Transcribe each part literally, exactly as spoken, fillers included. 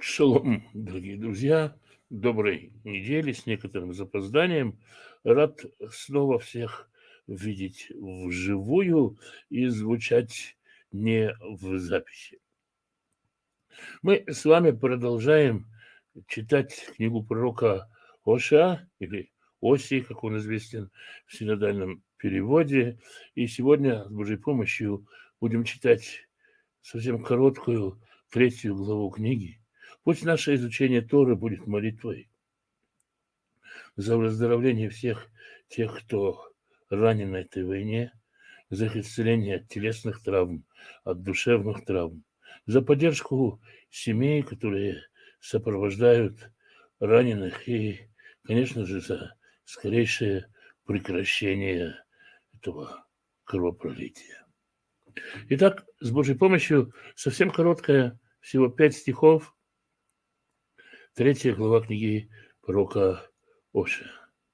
Шалом, дорогие друзья. Доброй недели с некоторым запозданием. Рад снова всех видеть вживую и звучать не в записи. Мы с вами продолжаем читать книгу пророка Ошиа, или Осии, как он известен в синодальном переводе. И сегодня с Божьей помощью будем читать совсем короткую третью главу книги. Пусть наше изучение Торы будет молитвой за выздоровление всех тех, кто ранен на этой войне, за их исцеление от телесных травм, от душевных травм, за поддержку семей, которые сопровождают раненых, и, конечно же, за скорейшее прекращение этого кровопролития. Итак, с Божьей помощью совсем короткая, всего пять стихов, третья глава книги пророка Ошиа.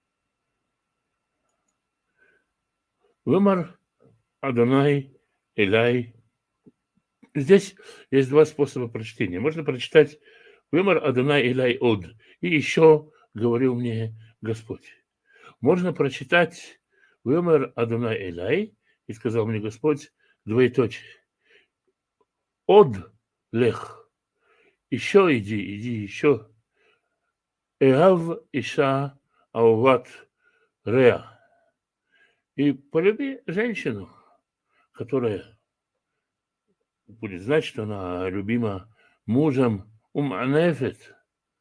Вымар Адонай Элай. Здесь есть два способа прочтения. Можно прочитать Вымар Адонай Элай Од. И еще говорил мне Господь. Можно прочитать Вымар Адонай Элай. И сказал мне Господь, двоеточие. Од лех. Еще иди, иди, еще. Эав Иша Ауват Реа. И полюби женщину, которая будет знать, что она любима мужем, уманефет,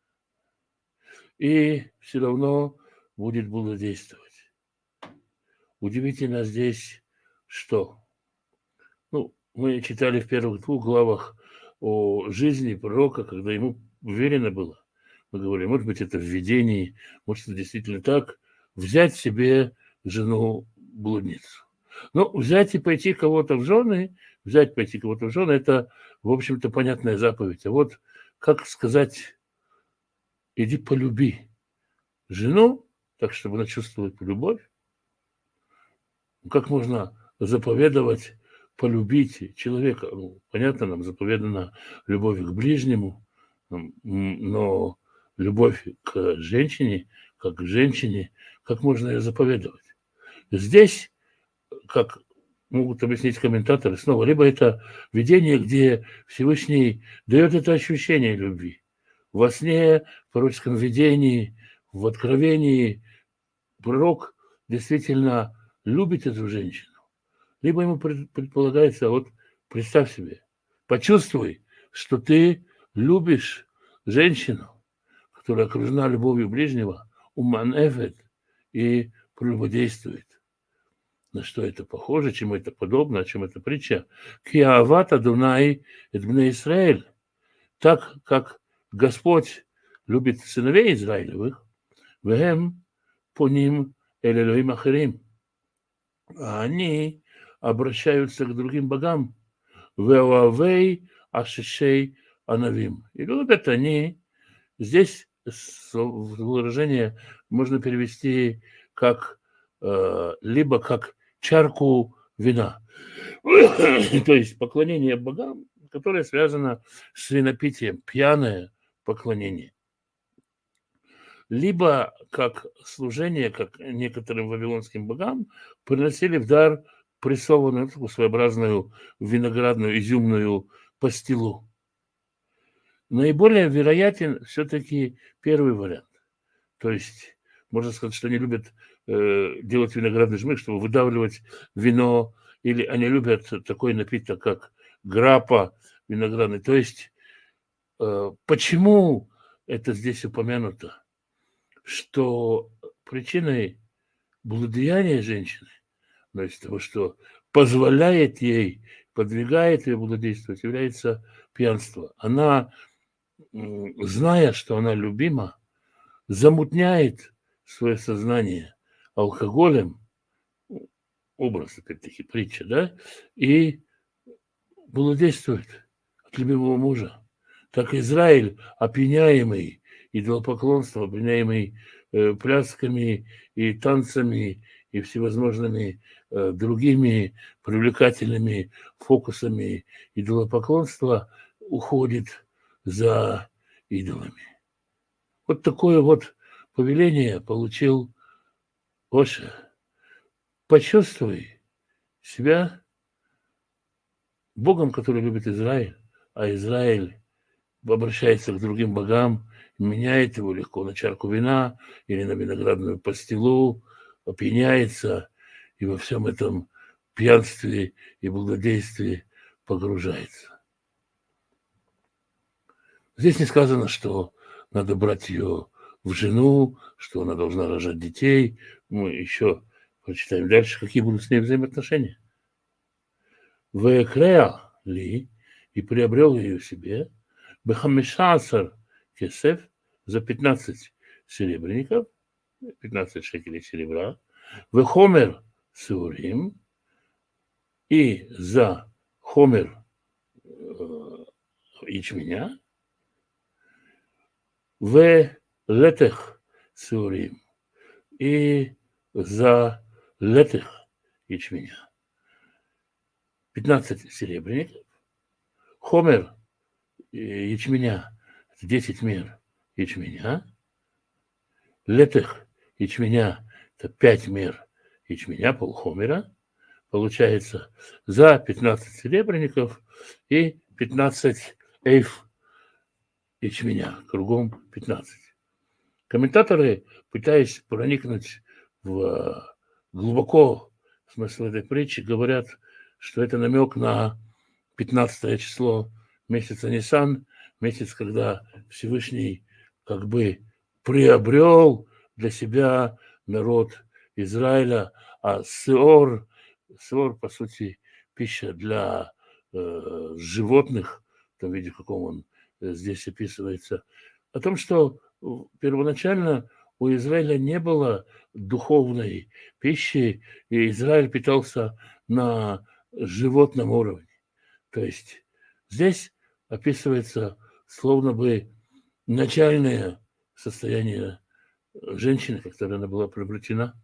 и все равно будет блудодействовать. Удивительно здесь, что ну, мы читали в первых двух главах о жизни пророка, когда ему уверено было, мы говорим, может быть, это в видении, может, это действительно так, взять себе жену-блудницу. Но взять и пойти кого-то в жены, взять пойти кого-то в жены, это, в общем-то, понятная заповедь. А вот как сказать, иди полюби жену, так, чтобы она чувствовала любовь. Как можно заповедовать полюбить человека? Ну, понятно, нам заповедана любовь к ближнему, но любовь к женщине, как к женщине, как можно ее заповедовать? Здесь, как могут объяснить комментаторы, снова, либо это видение, где Всевышний дает это ощущение любви. Во сне, в пророческом видении, в откровении пророк действительно любит эту женщину. Либо ему предполагается, вот представь себе, почувствуй, что ты любишь женщину, которая окружена любовью ближнего, уманефет, и прелюбодействует. На что это похоже, чему это подобно, о чем это притча? Киавата Дунай Эдбне Исраэль. Так, как Господь любит сыновей Израилевых, вехем по ним эль Элоим ахерим. А они обращаются к другим богам. Веуавей ашишей анавим. И любят они. Здесь выражение можно перевести как э, либо как чарку вина. То есть поклонение богам, которое связано с винопитием, пьяное поклонение. Либо как служение, как некоторым вавилонским богам, приносили в дар прессованную, такую своеобразную виноградную, изюмную пастилу. Наиболее вероятен все-таки первый вариант. То есть можно сказать, что они любят э, делать виноградный жмых, чтобы выдавливать вино, или они любят такой напиток, как грапа виноградный. То есть э, почему это здесь упомянуто? Что причиной блудодеяния женщины, то есть того, что позволяет ей, подвигает ее блудодействовать, является пьянство. Она, зная, что она любима, замутняет свое сознание алкоголем, образ, опять-таки, притча, да, и блудодействует от любимого мужа. Так Израиль, опьяняемый идолопоклонством, опьяняемый э, плясками и танцами и всевозможными э, другими привлекательными фокусами идолопоклонства, уходит за идолами. Вот такое вот повеление получил Оша. Почувствуй себя Богом, который любит Израиль, а Израиль обращается к другим богам, меняет его легко на чарку вина или на виноградную пастилу, опьяняется и во всем этом пьянстве и благодействии погружается. Здесь не сказано, что надо брать ее в жену, что она должна рожать детей. Мы еще прочитаем дальше, какие будут с ней взаимоотношения. Векреа ли, и приобрел ее себе, бехамешасар кесев, за пятнадцать серебряников, пятнадцать шекелей серебра, вехомер сеурим, и за хомер э, ячменя, в летех сеурим, и за летех ячменя. пятнадцать серебряников. Хомер ячменя – это десять мер ячменя. Летех ячменя – это пять мер ячменя, полхомера. Получается за пятнадцать серебряников и пятнадцать эйф ячменя, кругом пятнадцать. Комментаторы, пытаясь проникнуть в глубоко смысл этой притчи, говорят, что это намек на пятнадцатое число месяца Нисан, месяц, когда Всевышний как бы приобрел для себя народ Израиля, а Сеор, Сеор, по сути, пища для э, животных, в том виде, в каком он здесь описывается, о том, что первоначально у Израиля не было духовной пищи, и Израиль питался на животном уровне. То есть здесь описывается словно бы начальное состояние женщины, как тогда она была приобретена.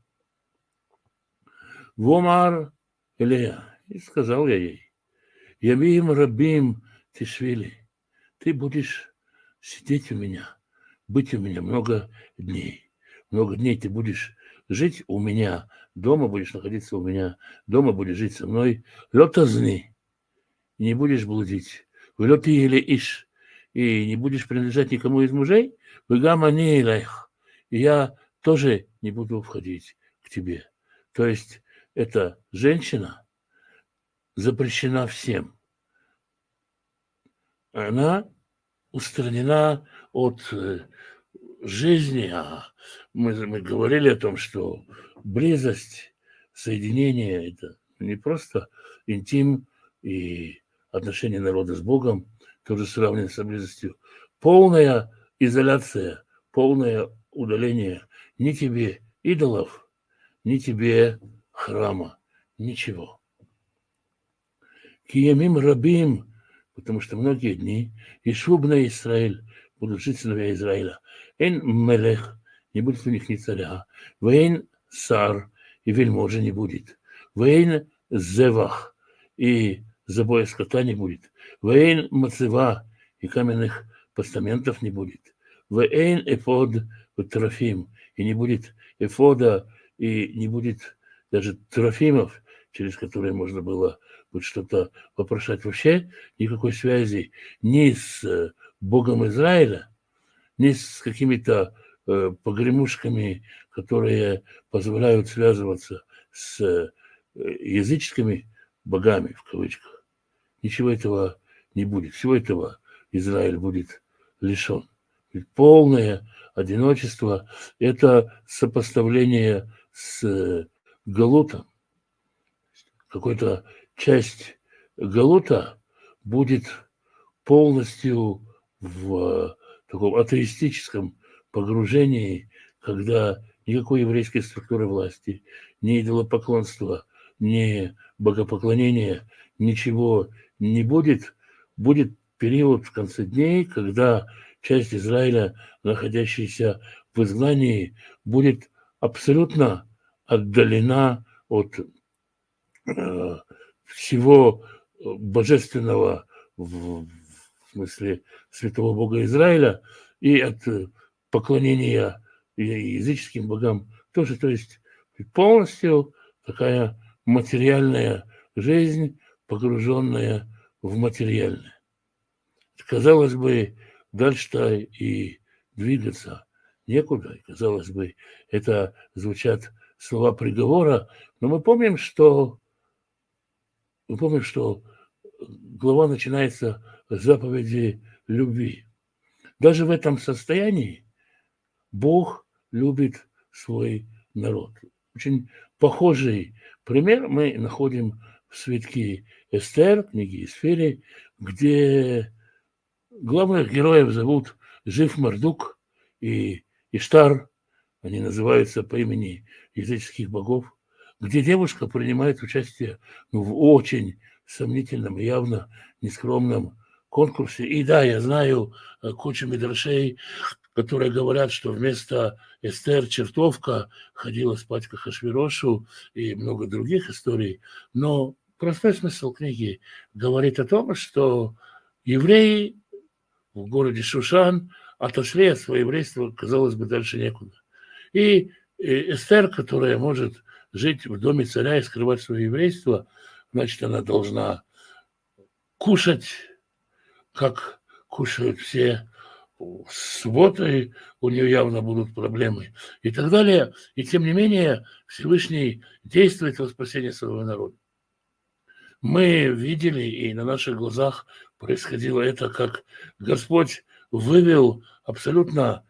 Вомар Элея, и сказал я ей, Ямим рабим тишвили, ты будешь сидеть у меня, быть у меня много дней. Много дней ты будешь жить у меня, дома будешь находиться у меня, дома будешь жить со мной. Лётазни, не будешь блудить. Влёты или иш, и не будешь принадлежать никому из мужей. Вегама не илайх, и я тоже не буду входить к тебе. То есть эта женщина запрещена всем. Она устранена от жизни, а мы, мы говорили о том, что близость, соединение – это не просто интим и отношение народа с Богом, тоже сравнено с близостью. Полная изоляция, полное удаление ни тебе идолов, ни тебе храма, ничего. Киямим рабим, потому что многие дни Ишуб на Израиль, будут жить сыновья Израиля. Эн мелех, не будет у них ни царя. Вейн сар, и вельможи не будет. Вейн зевах, и забоя скота не будет. Вейн мацева, и каменных постаментов не будет. Вейн эфод трофим, и не будет эфода, и не будет даже трофимов, через которые можно было вот что-то вопрошать. Вообще никакой связи ни с Богом Израиля, ни с какими-то э, погремушками, которые позволяют связываться с э, языческими богами, в кавычках. Ничего этого не будет. Всего этого Израиль будет лишен. Ведь полное одиночество – это сопоставление с галутом. Какой-то часть галута будет полностью в таком атеистическом погружении, когда никакой еврейской структуры власти, ни идолопоклонства, ни богопоклонения, ничего не будет. Будет период в конце дней, когда часть Израиля, находящаяся в изгнании, будет абсолютно отдалена от всего божественного в смысле святого Бога Израиля, и от поклонения языческим богам тоже. То есть полностью такая материальная жизнь, погруженная в материальное. Казалось бы, дальше-то и двигаться некуда. Казалось бы, это звучат слова приговора, но мы помним, что мы помним, что глава начинается с заповеди любви. Даже в этом состоянии Бог любит свой народ. Очень похожий пример мы находим в свитке Эстер, книге Эсфири, где главных героев зовут Жив Мардук и Иштар, они называются по имени языческих богов, где девушка принимает участие в очень сомнительном и явно нескромном конкурсе. И да, я знаю кучу мидрашей, которые говорят, что вместо Эстер чертовка ходила спать к Ахашвирошу и много других историй. Но простой смысл книги говорит о том, что евреи в городе Шушан отошли от своего еврейства, казалось бы, дальше некуда. И Эстер, которая может жить в доме царя и скрывать свое еврейство, значит, она должна кушать, как кушают все. С субботой у нее явно будут проблемы и так далее. И тем не менее Всевышний действует во спасение своего народа. Мы видели, и на наших глазах происходило это, как Господь вывел абсолютно,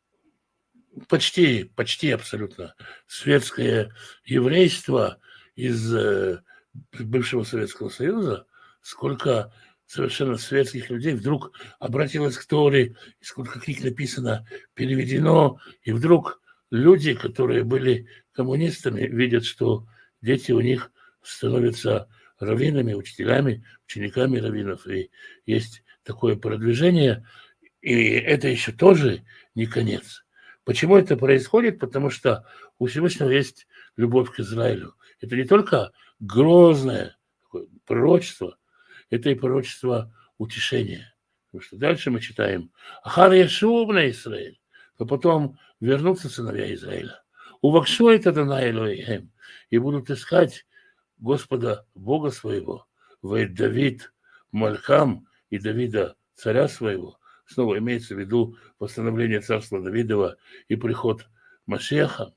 почти, почти абсолютно светское еврейство из бывшего Советского Союза, сколько совершенно светских людей вдруг обратилось к Торе, и сколько книг написано, переведено, и вдруг люди, которые были коммунистами, видят, что дети у них становятся раввинами, учителями, учениками раввинов, и есть такое продвижение, и это еще тоже не конец. Почему это происходит? Потому что у Всевышнего есть любовь к Израилю. Это не только грозное пророчество, это и пророчество утешения. Потому что дальше мы читаем «Ахар яшув на Израиль», то потом вернутся сыновья Израиля. «Увакшу это Адонай Элоэйхем», и будут искать Господа Бога своего, вейт Давид Малькам, и Давида царя своего. Снова имеется в виду восстановление царства Давидова и приход Машеха.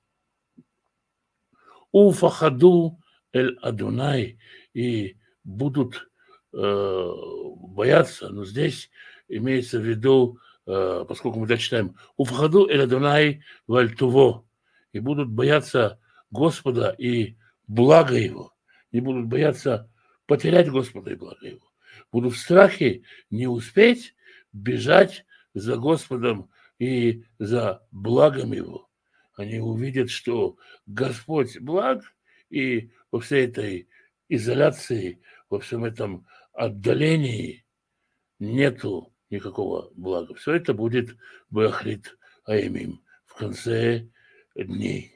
«Уфахаду эль Адонай», и будут э, бояться, но здесь имеется в виду, э, поскольку мы дочитаем «Уфахаду эль Адонай вальтуво», и будут бояться Господа и блага Его, не будут бояться потерять Господа и благо Его. Будут в страхе не успеть бежать за Господом и за благом Его. Они увидят, что Господь благ, и во всей этой изоляции, во всем этом отдалении нету никакого блага. Все это будет бахрит аэмим, в конце дней.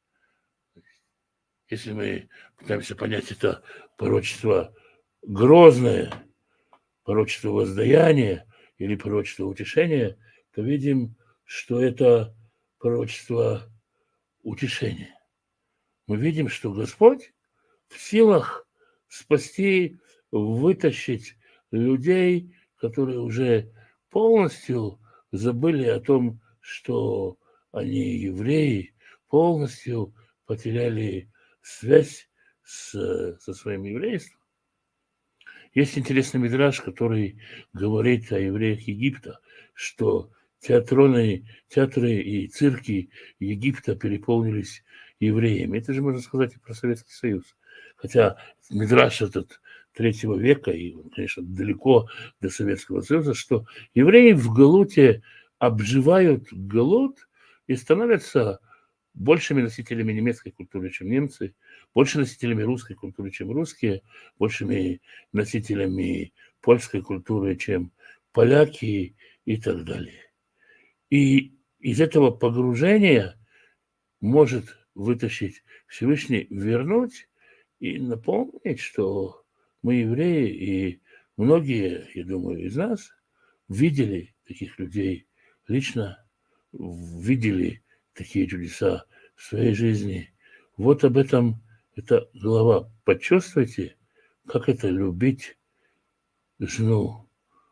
Если мы пытаемся понять это пророчество грозное, пророчество воздаяния или пророчество утешения, то видим, что это пророчество утешения. Мы видим, что Господь в силах спасти, вытащить людей, которые уже полностью забыли о том, что они евреи, полностью потеряли связь с, со своим еврейством. Есть интересный мидраш, который говорит о евреях Египта, что театральные, театры и цирки Египта переполнились евреями. Это же можно сказать и про Советский Союз. Хотя мидраш этот третьего века, и, конечно, далеко до Советского Союза, что евреи в Галуте обживают Галут и становятся большими носителями немецкой культуры, чем немцы, больше носителями русской культуры, чем русские, большими носителями польской культуры, чем поляки и так далее. И из этого погружения может вытащить Всевышний, вернуть и напомнить, что мы евреи, и многие, я думаю, из нас видели таких людей лично, видели такие чудеса в своей жизни. Вот об этом эта глава. Почувствуйте, как это любить жену,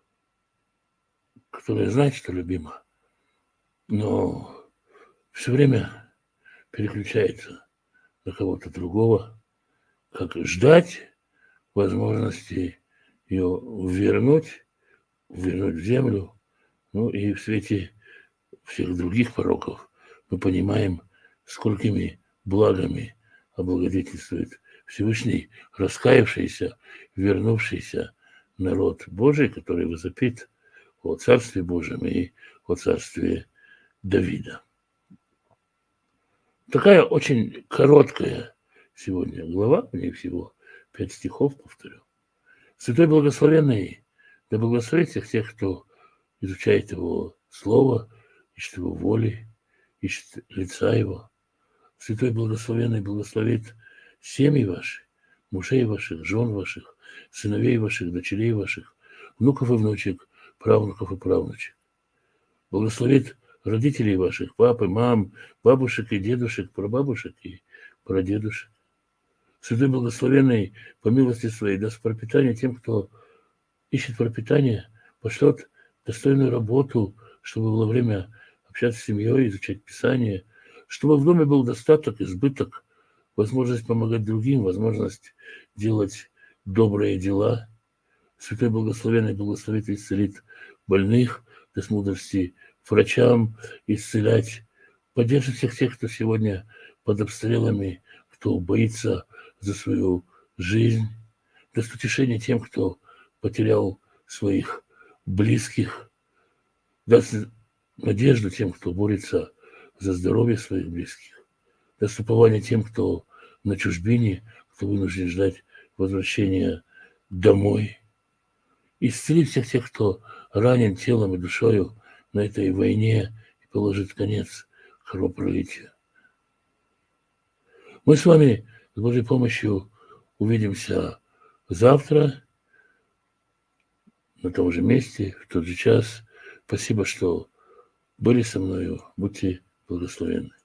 которая знает, что любима, но все время переключается на кого-то другого, как ждать возможности ее вернуть, вернуть в землю. Ну и в свете всех других пороков мы понимаем, сколькими благами облагодетельствует Всевышний раскаявшийся, вернувшийся народ Божий, который возопит о Царстве Божьем и о Царстве Давида. Такая очень короткая сегодня глава, в ней всего пять стихов, повторю. Святой Благословенный, да благословит всех тех, кто изучает Его Слово, ищет Его воли, ищет лица Его. Святой Благословенный благословит семьи ваши, мужей ваших, жен ваших, сыновей ваших, дочерей ваших, внуков и внучек, правнуков и правнучек. Благословит родителей ваших, папы, мам, бабушек и дедушек, прабабушек и прадедушек. Святой Благословенный по милости своей даст пропитание тем, кто ищет пропитание, пошлет достойную работу, чтобы было время общаться с семьей, изучать Писание, чтобы в доме был достаток, избыток, возможность помогать другим, возможность делать добрые дела. Святой Благословенный благословит и исцелит больных, даст мудрости врачам исцелять, поддержит всех тех, кто сегодня под обстрелами, кто боится за свою жизнь, даст утешение тем, кто потерял своих близких, даст надежду тем, кто борется за здоровье своих близких, даст упование тем, кто на чужбине, кто вынужден ждать возвращения домой. Исцелит всех тех, кто ранен телом и душою на этой войне и положит конец кровопролитию. Мы с вами с Божьей помощью увидимся завтра на том же месте, в тот же час. Спасибо, что были со мною. Будьте благословенны.